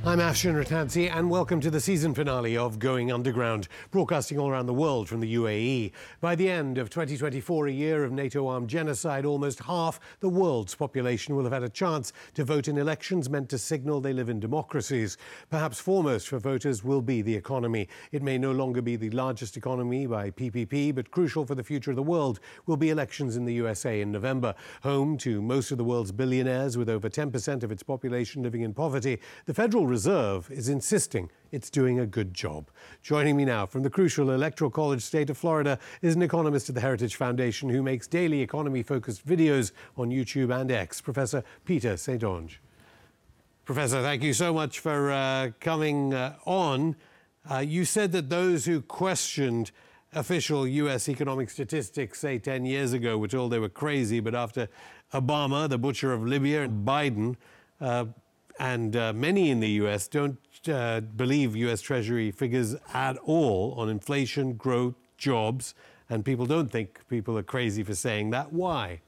I'm Afshin Rattansi, and welcome to the season finale of Going Underground, broadcasting all around the world from the UAE. By the end of 2024, a year of NATO-armed genocide, almost half the world's population will have had a chance to vote in elections meant to signal they live in democracies. Perhaps foremost for voters will be the economy. It may no longer be the largest economy by PPP, but crucial for the future of the world will be elections in the USA in November. Home to most of the world's billionaires, with over 10% of its population living in poverty, the Federal Reserve is insisting it's doing a good job. Joining me now from the crucial Electoral College state of Florida is an economist at the Heritage Foundation who makes daily economy-focused videos on YouTube and X, Professor Peter St-Onge. Professor, thank you so much for coming on. You said that those who questioned official U.S. economic statistics, say 10 years ago, were told they were crazy, but after Obama, the butcher of Libya, and Biden, and many in the U.S. don't believe U.S. Treasury figures at all on inflation, growth, jobs, and people don't think people are crazy for saying that. Why?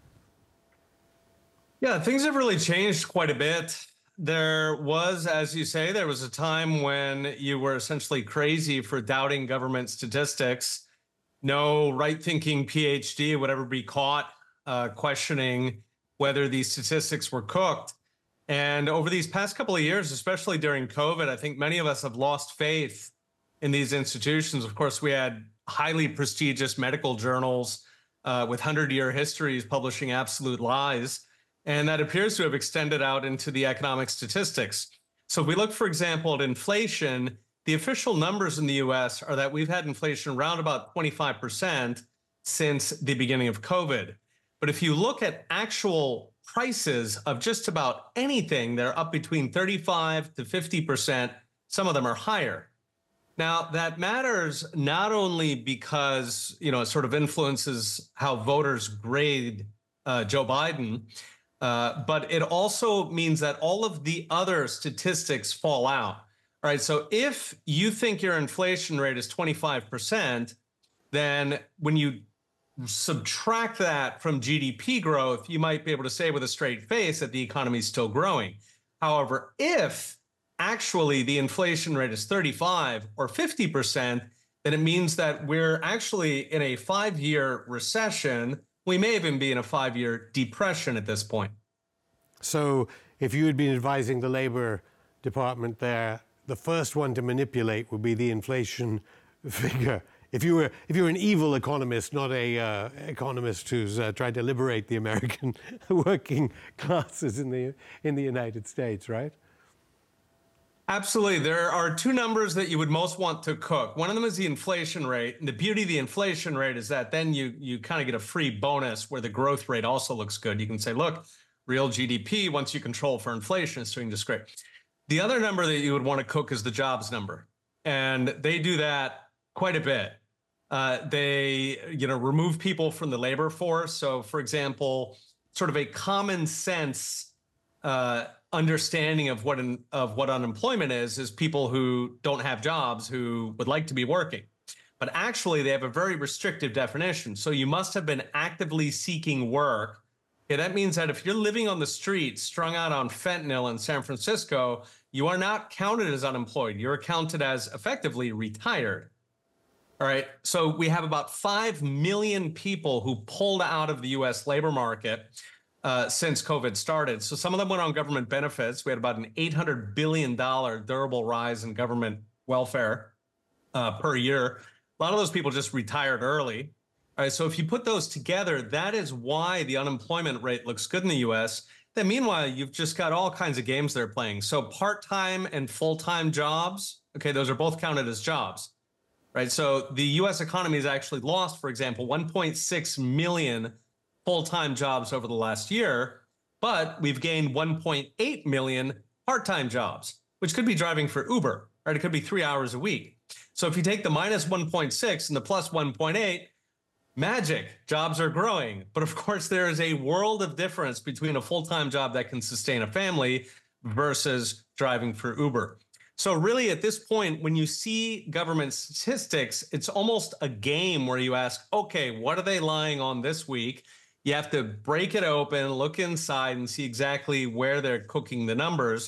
Yeah, things have really changed quite a bit. There was, as you say, there was a time when you were essentially crazy for doubting government statistics. No right-thinking PhD would ever be caught questioning whether these statistics were cooked. And over these past couple of years, especially during COVID, I think many of us have lost faith in these institutions. Of course, we had highly prestigious medical journals with 100-year histories publishing absolute lies. And that appears to have extended out into the economic statistics. So if we look, for example, at inflation, the official numbers in the US are that we've had inflation around about 25% since the beginning of COVID. But if you look at actual prices of just about anything, they're up between 35 to 50%. Some of them are higher. Now, that matters not only because, it sort of influences how voters grade Joe Biden, but it also means that all of the other statistics fall out. All right, so if you think your inflation rate is 25%, then when you subtract that from GDP growth, you might be able to say with a straight face that the economy is still growing. However, if actually the inflation rate is 35 or 50%, then it means that we're actually in a 5-year recession. We may even be in a 5-year depression at this point. So if you had been advising the Labor Department there, the first one to manipulate would be the inflation figure. If you were an evil economist, not a economist who's tried to liberate the American working classes in the United States, right? Absolutely. There are two numbers that you would most want to cook. One of them is the inflation rate. And the beauty of the inflation rate is that then you kind of get a free bonus where the growth rate also looks good. You can say, look, real GDP, once you control for inflation, is doing just great. The other number that you would want to cook is the jobs number. And they do that quite a bit. They, remove people from the labor force. So, for example, sort of a common sense understanding of what unemployment is people who don't have jobs, who would like to be working. But actually, they have a very restrictive definition. So you must have been actively seeking work. Okay, that means that if you're living on the street, strung out on fentanyl in San Francisco, you are not counted as unemployed. You're counted as effectively retired. All right, so we have about 5 million people who pulled out of the U.S. labor market since COVID started. So some of them went on government benefits. We had about an $800 billion durable rise in government welfare per year. A lot of those people just retired early. All right, so if you put those together, that is why the unemployment rate looks good in the U.S. Then meanwhile, you've just got all kinds of games they're playing. So part-time and full-time jobs, okay, those are both counted as jobs. Right, so the U.S. economy has actually lost, for example, 1.6 million full-time jobs over the last year, but we've gained 1.8 million part-time jobs, which could be driving for Uber, right? It could be 3 hours a week. So if you take the minus 1.6 and the plus 1.8, magic, jobs are growing. But of course, there is a world of difference between a full-time job that can sustain a family versus driving for Uber. So really, at this point, when you see government statistics, it's almost a game where you ask, okay, what are they lying on this week? You have to break it open, look inside, and see exactly where they're cooking the numbers.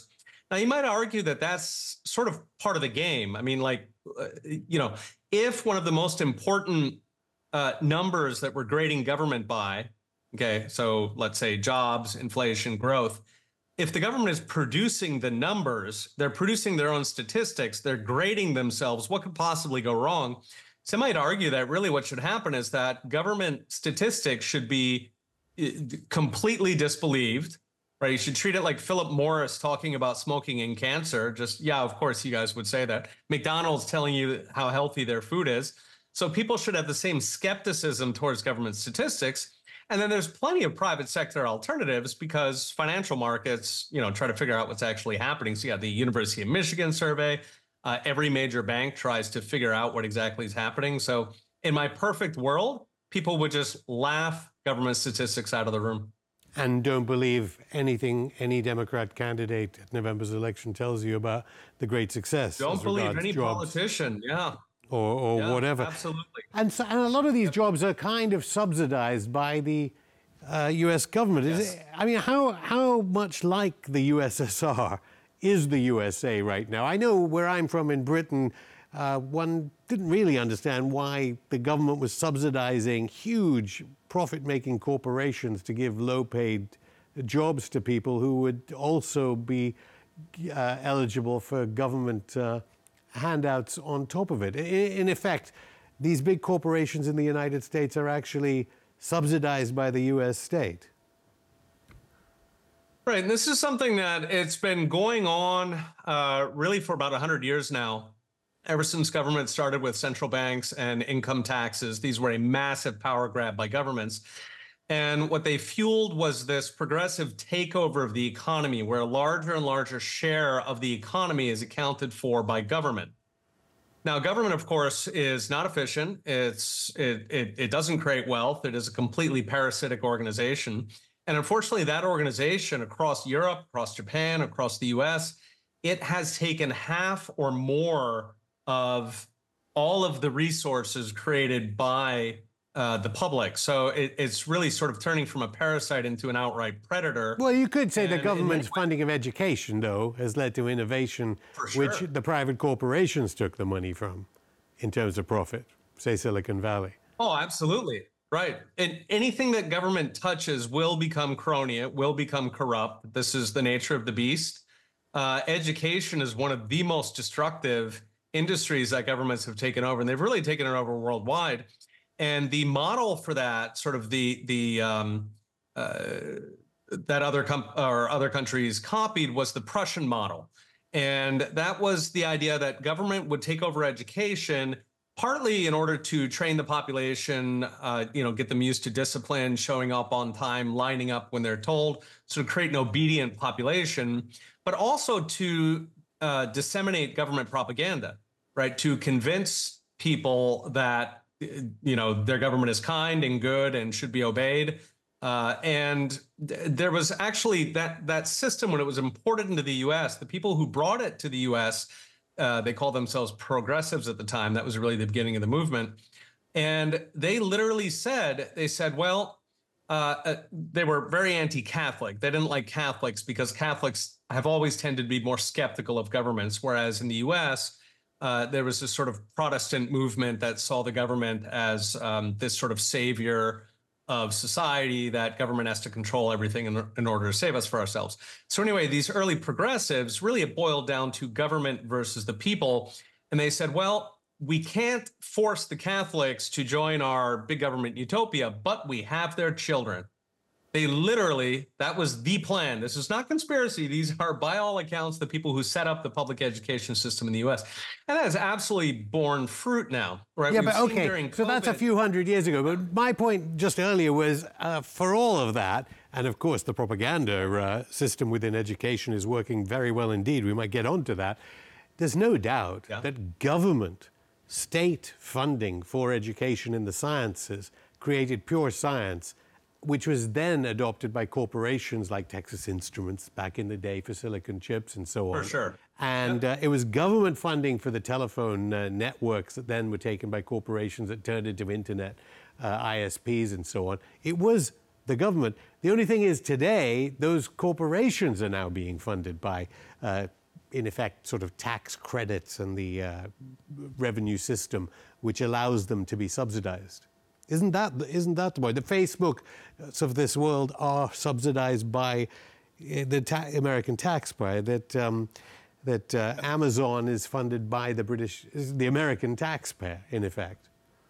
Now, you might argue that that's sort of part of the game. I mean, like, if one of the most important numbers that we're grading government by, okay, so let's say jobs, inflation, growth, if the government is producing the numbers, they're producing their own statistics, they're grading themselves, what could possibly go wrong? Some might argue that really what should happen is that government statistics should be completely disbelieved, right? You should treat it like Philip Morris talking about smoking and cancer. Just, yeah, of course you guys would say that. McDonald's telling you how healthy their food is. So people should have the same skepticism towards government statistics. And then there's plenty of private sector alternatives because financial markets, try to figure out what's actually happening. So you got the University of Michigan survey. Every major bank tries to figure out what exactly is happening. So in my perfect world, people would just laugh government statistics out of the room. And don't believe anything any Democrat candidate at November's election tells you about the great success. Don't believe any politician, or whatever. Absolutely. And a lot of these jobs are kind of subsidized by the U.S. government. Yes. How much like the USSR is the USA right now? I know where I'm from in Britain, one didn't really understand why the government was subsidizing huge profit-making corporations to give low-paid jobs to people who would also be eligible for government handouts on top of it. In effect, these big corporations in the United States are actually subsidized by the U.S. state. Right, and this is something that it's been going on really for about 100 years now. Ever since government started with central banks and income taxes, these were a massive power grab by governments. And what they fueled was this progressive takeover of the economy, where a larger and larger share of the economy is accounted for by government. Now, government, of course, is not efficient. It doesn't create wealth. It is a completely parasitic organization. And unfortunately, that organization across Europe, across Japan, across the US, it has taken half or more of all of the resources created by the public. So it's really sort of turning from a parasite into an outright predator. Well, you could say the government's funding of education, though, has led to innovation, which the private corporations took the money from in terms of profit, say Silicon Valley. Oh, absolutely. Right. And anything that government touches will become crony. It will become corrupt. This is the nature of the beast. Education is one of the most destructive industries that governments have taken over, and they've really taken it over worldwide. And the model for that, sort of that other countries copied, was the Prussian model. And that was the idea that government would take over education, partly in order to train the population, get them used to discipline, showing up on time, lining up when they're told, so to create an obedient population, but also to disseminate government propaganda, right? To convince people that their government is kind and good and should be obeyed. And there was actually that system, when it was imported into the U.S., the people who brought it to the U.S., they called themselves progressives at the time. That was really the beginning of the movement. And they literally said, well, they were very anti-Catholic. They didn't like Catholics because Catholics have always tended to be more skeptical of governments, whereas in the U.S., there was this sort of Protestant movement that saw the government as this sort of savior of society, that government has to control everything in order to save us for ourselves. So anyway, these early progressives, really it boiled down to government versus the people. And they said, well, we can't force the Catholics to join our big government utopia, but we have their children. They literally, that was the plan. This is not conspiracy. These are, by all accounts, the people who set up the public education system in the U.S. And that has absolutely borne fruit now, right? Yeah, but okay, so that's a few hundred years ago. But my point just earlier was, for all of that, and of course the propaganda system within education is working very well indeed. We might get onto that. There's no doubt that government, state funding for education in the sciences created pure science, which was then adopted by corporations like Texas Instruments back in the day for silicon chips and so on. For sure. And it was government funding for the telephone networks that then were taken by corporations that turned into internet ISPs and so on. It was the government. The only thing is today, those corporations are now being funded by, in effect, sort of tax credits and the revenue system, which allows them to be subsidized. Isn't that the point? The Facebooks of this world are subsidized by the American taxpayer. That Amazon is funded by the American taxpayer, in effect.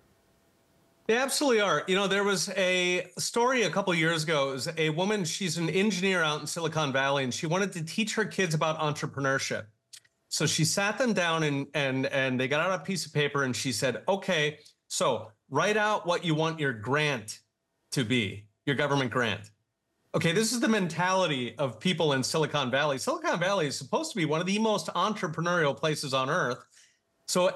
They absolutely are. You know, there was a story a couple of years ago. It was a woman, she's an engineer out in Silicon Valley, and she wanted to teach her kids about entrepreneurship. So she sat them down and they got out a piece of paper and she said, okay, so write out what you want your grant to be, your government grant. Okay, this is the mentality of people in Silicon Valley. Silicon Valley is supposed to be one of the most entrepreneurial places on earth. So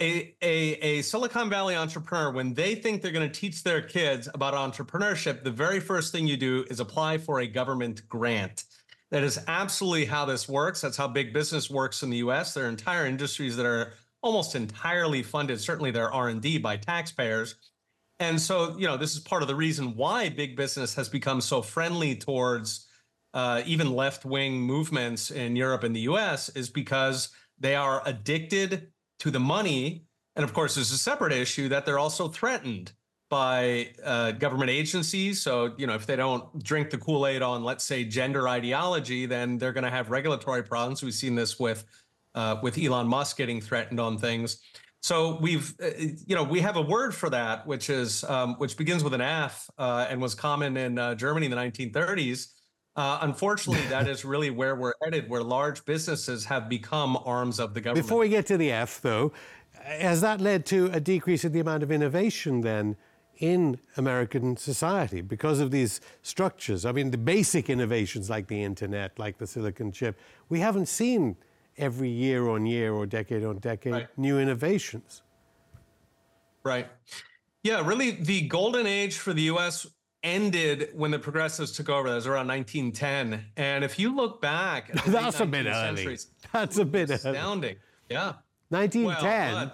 a Silicon Valley entrepreneur, when they think they're going to teach their kids about entrepreneurship, the very first thing you do is apply for a government grant. That is absolutely how this works. That's how big business works in the US. There are entire industries that are almost entirely funded, certainly their R&D, by taxpayers. And so, you know, this is part of the reason why big business has become so friendly towards even left-wing movements in Europe and the US, is because they are addicted to the money. And of course, there's a separate issue that they're also threatened by government agencies. So, you know, if they don't drink the Kool-Aid on, let's say, gender ideology, then they're going to have regulatory problems. We've seen this with Elon Musk getting threatened on things. So we've, you know, we have a word for that, which begins with an F and was common in Germany in the 1930s. Unfortunately, that is really where we're headed, where large businesses have become arms of the government. Before we get to the F, though, has that led to a decrease in the amount of innovation then in American society because of these structures? I mean, the basic innovations like the internet, like the silicon chip, we haven't seen every year on year or decade on decade new innovations. Right. Yeah, really, the golden age for the U.S. ended when the progressives took over. That was around 1910. And if you look back, at that's a bit early. That's a bit astounding. Yeah. 1910.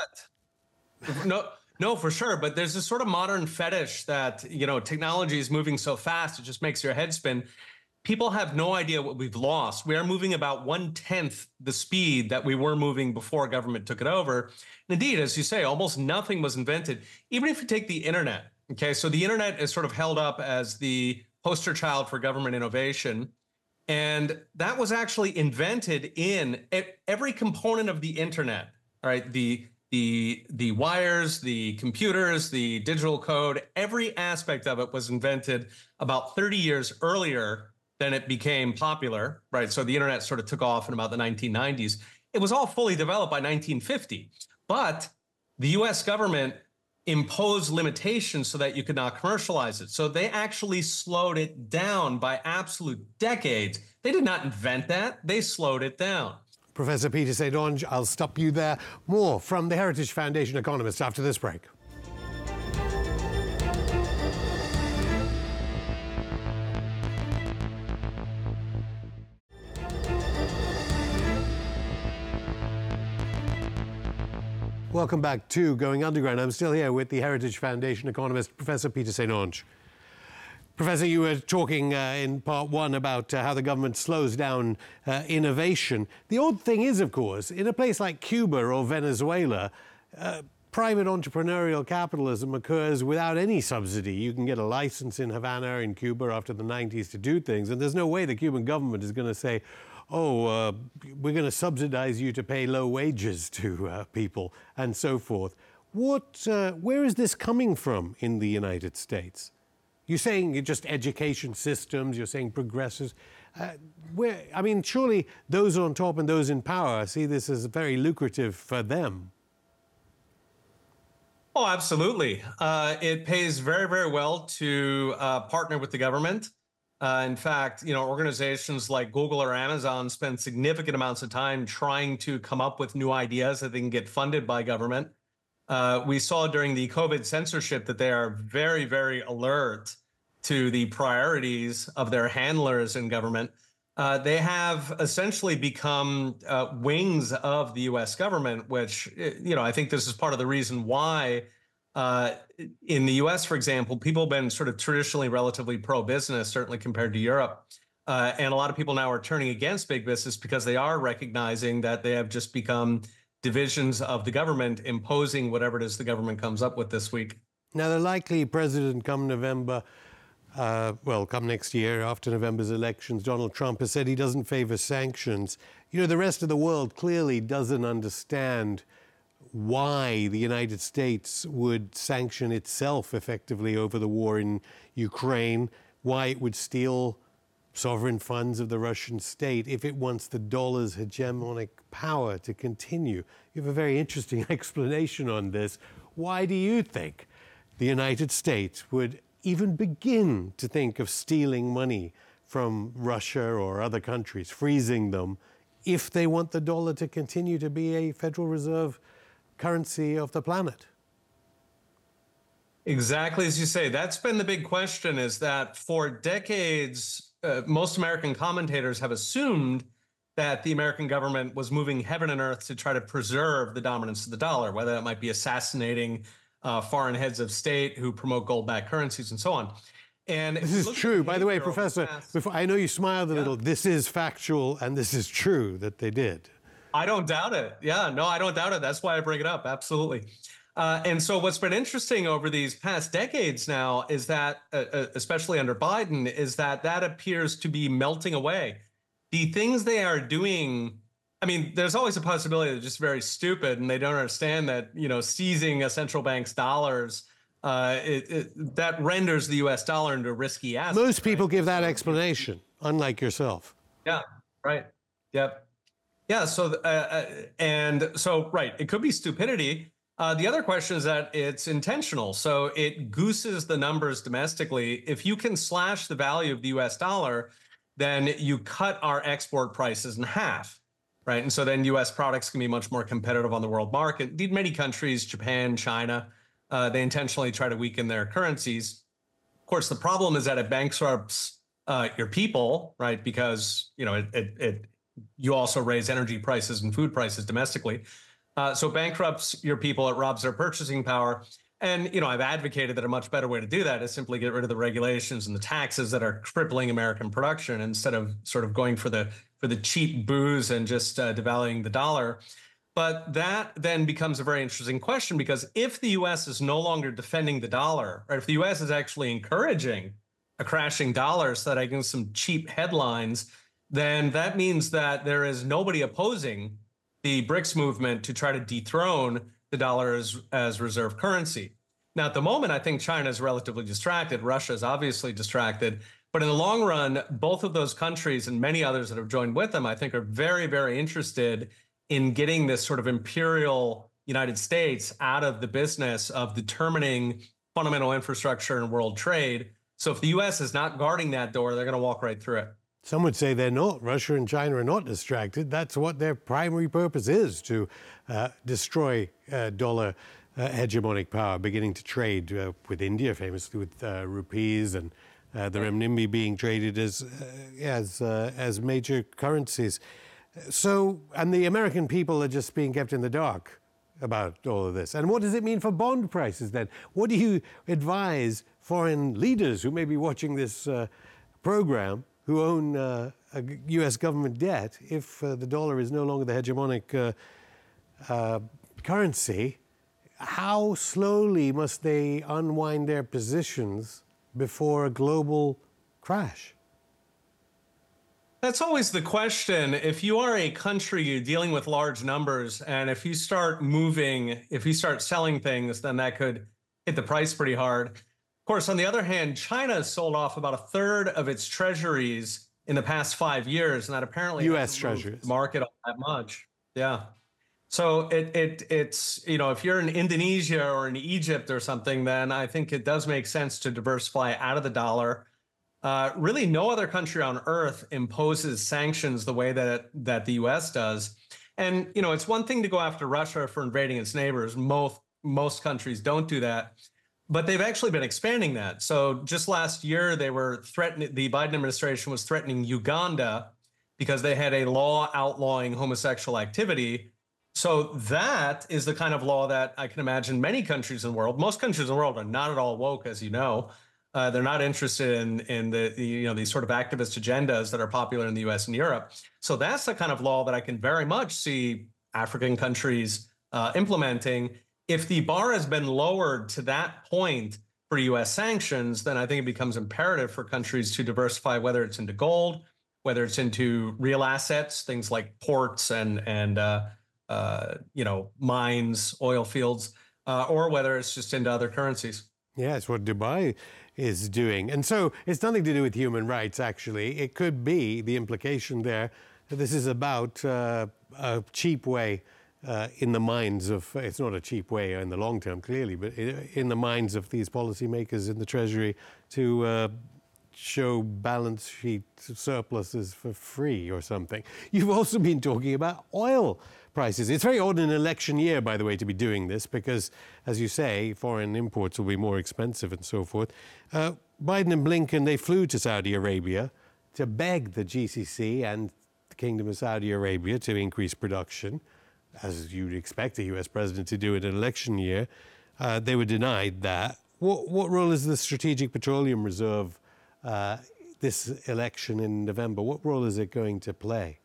Well, no, for sure. But there's this sort of modern fetish that, you know, technology is moving so fast, it just makes your head spin. People have no idea what we've lost. We are moving about 1/10 the speed that we were moving before government took it over. And indeed, as you say, almost nothing was invented. Even if you take the internet, okay, so the internet is sort of held up as the poster child for government innovation. And that was actually invented in every component of the internet, all right? The wires, the computers, the digital code, every aspect of it was invented about 30 years earlier than it became popular, right? So the internet sort of took off in about the 1990s. It was all fully developed by 1950, but the US government imposed limitations so that you could not commercialize it. So they actually slowed it down by absolute decades. They did not invent that, they slowed it down. Professor Peter St. Onge, I'll stop you there. More from the Heritage Foundation economists after this break. Welcome back to Going Underground. I'm still here with the Heritage Foundation economist, Professor Peter St. Onge. Professor, you were talking in part one about how the government slows down innovation. The odd thing is, of course, in a place like Cuba or Venezuela, private entrepreneurial capitalism occurs without any subsidy. You can get a license in Havana in Cuba after the 90s to do things, and there's no way the Cuban government is going to say, oh, we're going to subsidize you to pay low wages to people and so forth. Where is this coming from in the United States? You're saying just education systems, you're saying progressives. I mean, surely those on top and those in power see this as very lucrative for them. Oh, absolutely. It pays very, very well to partner with the government. In fact, you know, organizations like Google or Amazon spend significant amounts of time trying to come up with new ideas that they can get funded by government. We saw during the COVID censorship that they are very, very alert to the priorities of their handlers in government. They have essentially become wings of the U.S. government, which, you know, I think this is part of the reason why In the US, for example, people have been sort of traditionally relatively pro-business, certainly compared to Europe. And a lot of people now are turning against big business because they are recognizing that they have just become divisions of the government imposing whatever it is the government comes up with this week. Now, the likely president come November, come next year after November's elections, Donald Trump has said he doesn't favor sanctions. You know, the rest of the world clearly doesn't understand why the United States would sanction itself effectively over the war in Ukraine, why it would steal sovereign funds of the Russian state if it wants the dollar's hegemonic power to continue. You have a very interesting explanation on this. Why do you think the United States would even begin to think of stealing money from Russia or other countries, freezing them, if they want the dollar to continue to be a Federal Reserve currency of the planet? Exactly as you say. That's been the big question, is that for decades, most American commentators have assumed that the American government was moving heaven and earth to try to preserve the dominance of the dollar, whether that might be assassinating foreign heads of state who promote gold-backed currencies and so on. And this is true. By the way, Professor, I know you smiled a little. This is factual, and this is true that they did. I don't doubt it. Yeah, no, I don't doubt it. That's why I bring it up. Absolutely. And so what's been interesting over these past decades now is that, especially under Biden, is that appears to be melting away. The things they are doing, I mean, there's always a possibility they're just very stupid and they don't understand that, you know, seizing a central bank's dollars, that renders the U.S. dollar into a risky asset. Most people give that explanation, unlike yourself. Yeah, right. Yep. Yeah, so, right, it could be stupidity. The other question is that it's intentional. So it gooses the numbers domestically. If you can slash the value of the US dollar, then you cut our export prices in half, right? And so then US products can be much more competitive on the world market. Indeed, many countries, Japan, China, they intentionally try to weaken their currencies. Of course, the problem is that it bankrupts your people, right? Because, you know, you also raise energy prices and food prices domestically. So it bankrupts your people, it robs their purchasing power. And, you know, I've advocated that a much better way to do that is simply get rid of the regulations and the taxes that are crippling American production instead of sort of going for the cheap booze and just devaluing the dollar. But that then becomes a very interesting question, because if the U.S. is no longer defending the dollar, or if the U.S. is actually encouraging a crashing dollar so that I get some cheap headlines, then that means that there is nobody opposing the BRICS movement to try to dethrone the dollar as reserve currency. Now, at the moment, I think China is relatively distracted. Russia is obviously distracted. But in the long run, both of those countries and many others that have joined with them, I think, are very, very interested in getting this sort of imperial United States out of the business of determining fundamental infrastructure and world trade. So if the U.S. is not guarding that door, they're going to walk right through it. Some would say they're not. Russia and China are not distracted. That's what their primary purpose is, to destroy dollar hegemonic power, beginning to trade with India, famously with rupees, and the renminbi being traded as major currencies. So, and the American people are just being kept in the dark about all of this. And what does it mean for bond prices then? What do you advise foreign leaders who may be watching this program, who own a U.S. government debt, if the dollar is no longer the hegemonic currency? How slowly must they unwind their positions before a global crash? That's always the question. If you are a country, you're dealing with large numbers, and if you start moving, if you start selling things, then that could hit the price pretty hard. Of course, on the other hand, China has sold off about a third of its treasuries in the past 5 years, and that apparently U.S. treasuries the market all that much. Yeah. So it's, you know, if you're in Indonesia or in Egypt or something, then I think it does make sense to diversify out of the dollar. Really, no other country on earth imposes sanctions the way that the U.S. does. And, you know, it's one thing to go after Russia for invading its neighbors. Most countries don't do that. But they've actually been expanding that. So just last year, they were threatening, the Biden administration was threatening Uganda because they had a law outlawing homosexual activity. So that is the kind of law that I can imagine many countries in the world. Most countries in the world are not at all woke, as you know. They're not interested in the these sort of activist agendas that are popular in the U.S. and Europe. So that's the kind of law that I can very much see African countries implementing. If the bar has been lowered to that point for U.S. sanctions, then I think it becomes imperative for countries to diversify, whether it's into gold, whether it's into real assets, things like ports and mines, oil fields, or whether it's just into other currencies. Yeah, it's what Dubai is doing. And so it's nothing to do with human rights, actually. It could be the implication there that this is about a cheap way in the minds of, it's not a cheap way in the long term, clearly, but in the minds of these policymakers in the Treasury to show balance sheet surpluses for free or something. You've also been talking about oil prices. It's very odd in an election year, by the way, to be doing this because, as you say, foreign imports will be more expensive and so forth. Biden and Blinken, they flew to Saudi Arabia to beg the GCC and the Kingdom of Saudi Arabia to increase production, as you'd expect a U.S. president to do in an election year. They were denied that. What role is the Strategic Petroleum Reserve this election in November? What role is it going to play?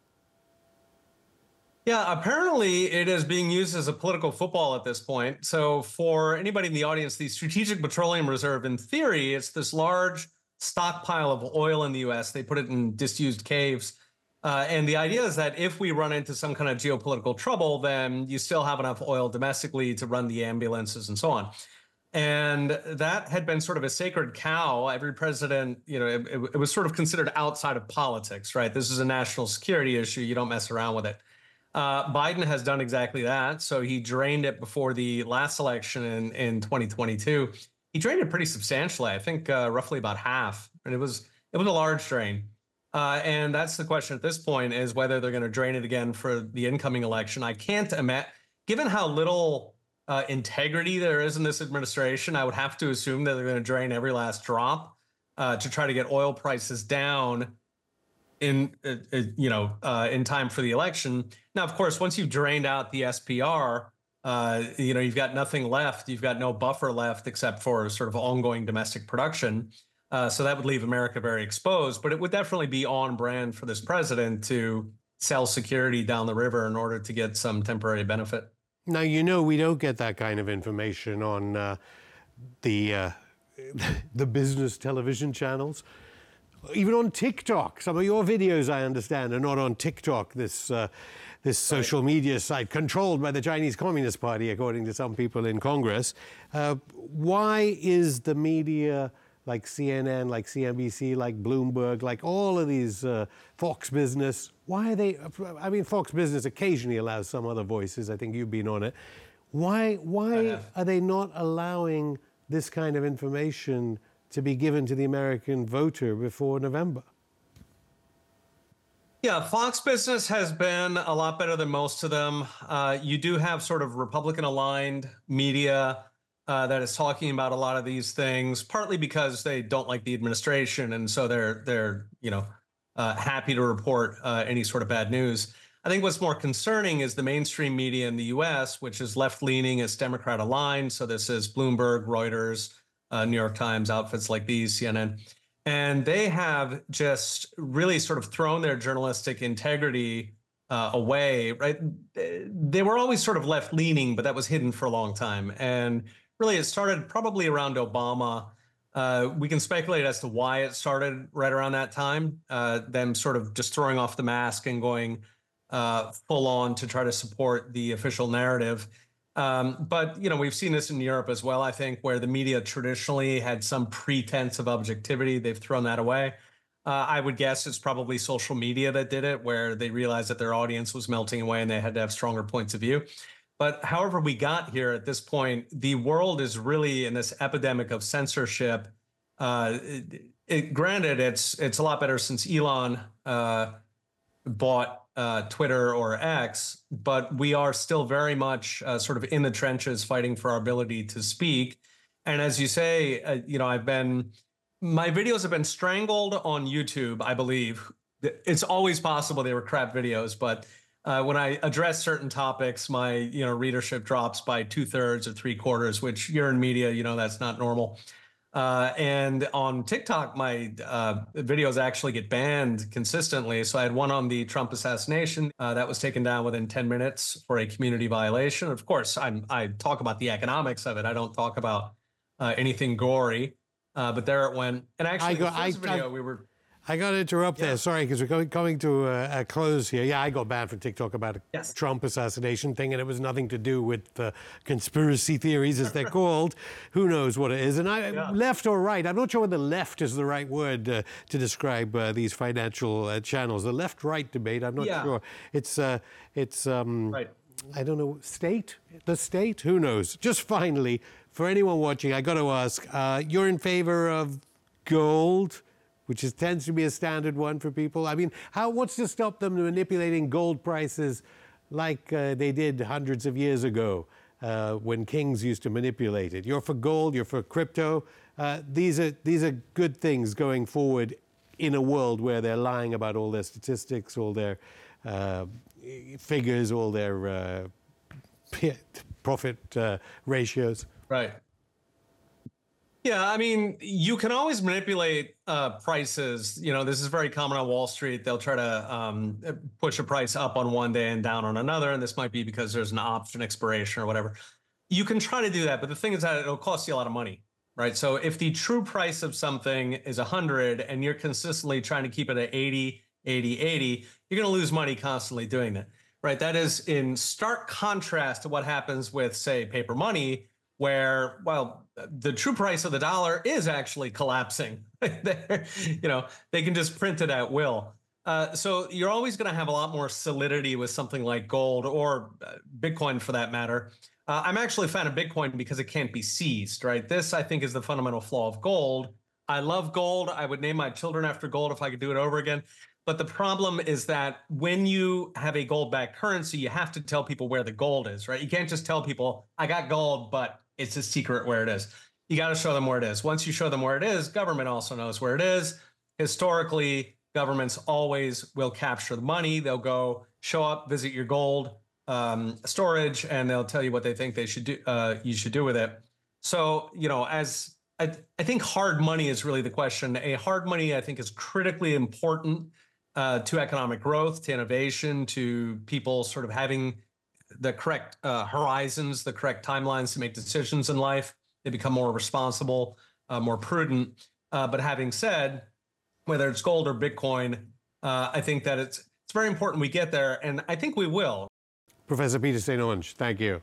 Yeah, apparently it is being used as a political football at this point. So for anybody in the audience, the Strategic Petroleum Reserve, in theory, it's this large stockpile of oil in the U.S. They put it in disused caves. And the idea is that if we run into some kind of geopolitical trouble, then you still have enough oil domestically to run the ambulances and so on. And that had been sort of a sacred cow. Every president, it was sort of considered outside of politics, right? This is a national security issue. You don't mess around with it. Biden has done exactly that. So he drained it before the last election in 2022. He drained it pretty substantially, I think roughly about half. And it was a large drain. And that's the question at this point, is whether they're going to drain it again for the incoming election. I can't imagine, given how little integrity there is in this administration, I would have to assume that they're going to drain every last drop to try to get oil prices down in time for the election. Now, of course, once you've drained out the SPR, you've got nothing left. You've got no buffer left except for sort of ongoing domestic production. So that would leave America very exposed. But it would definitely be on brand for this president to sell security down the river in order to get some temporary benefit. Now, we don't get that kind of information on the business television channels. Even on TikTok, some of your videos, I understand, are not on TikTok, this social media site controlled by the Chinese Communist Party, according to some people in Congress. Why is the media like CNN, like CNBC, like Bloomberg, like all of these Fox Business, why are they, Fox Business occasionally allows some other voices, I think you've been on it. Why are they not allowing this kind of information to be given to the American voter before November? Yeah, Fox Business has been a lot better than most of them. You do have sort of Republican-aligned media that is talking about a lot of these things, partly because they don't like the administration, and so they're happy to report any sort of bad news. I think what's more concerning is the mainstream media in the U.S., which is left-leaning, it's Democrat-aligned. So this is Bloomberg, Reuters, New York Times, outfits like these, CNN. And they have just really sort of thrown their journalistic integrity away, right? They were always sort of left-leaning, but that was hidden for a long time. And really, it started probably around Obama. We can speculate as to why it started right around that time, them sort of just throwing off the mask and going full on to try to support the official narrative. But, we've seen this in Europe as well, I think, where the media traditionally had some pretense of objectivity. They've thrown that away. I would guess it's probably social media that did it, where they realized that their audience was melting away and they had to have stronger points of view. But however we got here at this point, the world is really in this epidemic of censorship. Granted, it's a lot better since Elon bought Twitter or X, but we are still very much sort of in the trenches fighting for our ability to speak. And as you say, my videos have been strangled on YouTube, I believe. It's always possible they were crap videos, but when I address certain topics, my readership drops by 2/3 or 3/4, which you're in media, that's not normal. And on TikTok, my videos actually get banned consistently. So I had one on the Trump assassination that was taken down within 10 minutes for a community violation. Of course, I talk about the economics of it. I don't talk about anything gory, but there it went. And actually, the first video we were... I got to interrupt there, sorry, because we're coming to a close here. Yeah, I got banned from TikTok about a Trump assassination thing, and it was nothing to do with conspiracy theories, as they're called. Who knows what it is? And left or right, I'm not sure whether left is the right word to describe these financial channels. The left-right debate, I'm not sure. It's right. I don't know, state? The state? Who knows? Just finally, for anyone watching, I got to ask, you're in favor of gold, which tends to be a standard one for people? I mean, what's to stop them manipulating gold prices like they did hundreds of years ago when kings used to manipulate it? You're for gold, you're for crypto. These are good things going forward in a world where they're lying about all their statistics, all their figures, all their profit ratios. Right. Yeah, I mean, you can always manipulate prices. This is very common on Wall Street. They'll try to push a price up on one day and down on another. And this might be because there's an option expiration or whatever. You can try to do that. But the thing is that it'll cost you a lot of money, right? So if the true price of something is 100 and you're consistently trying to keep it at 80, 80, 80, you're going to lose money constantly doing that, right? That is in stark contrast to what happens with, say, paper money, where, well, the true price of the dollar is actually collapsing. They can just print it at will. So you're always going to have a lot more solidity with something like gold or Bitcoin for that matter. I'm actually a fan of Bitcoin because it can't be seized, right? This, I think, is the fundamental flaw of gold. I love gold. I would name my children after gold if I could do it over again. But the problem is that when you have a gold-backed currency, you have to tell people where the gold is, right? You can't just tell people, I got gold, but it's a secret where it is. You got to show them where it is. Once you show them where it is, government also knows where it is. Historically, governments always will capture the money. They'll go show up, visit your gold storage, and they'll tell you what they think they should do. You should do with it. So, as I think hard money is really the question. A hard money, I think, is critically important to economic growth, to innovation, to people sort of having the correct horizons, the correct timelines to make decisions in life. They become more responsible, more prudent. But having said, whether it's gold or Bitcoin, I think that it's very important we get there, and I think we will. Professor Peter St. Onge, thank you.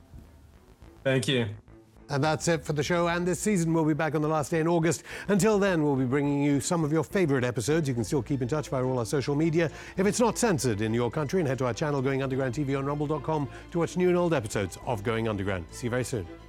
Thank you. And that's it for the show and this season. We'll be back on the last day in August. Until then, we'll be bringing you some of your favorite episodes. You can still keep in touch via all our social media if it's not censored in your country, and head to our channel Going Underground TV on rumble.com to watch new and old episodes of Going Underground. See you very soon.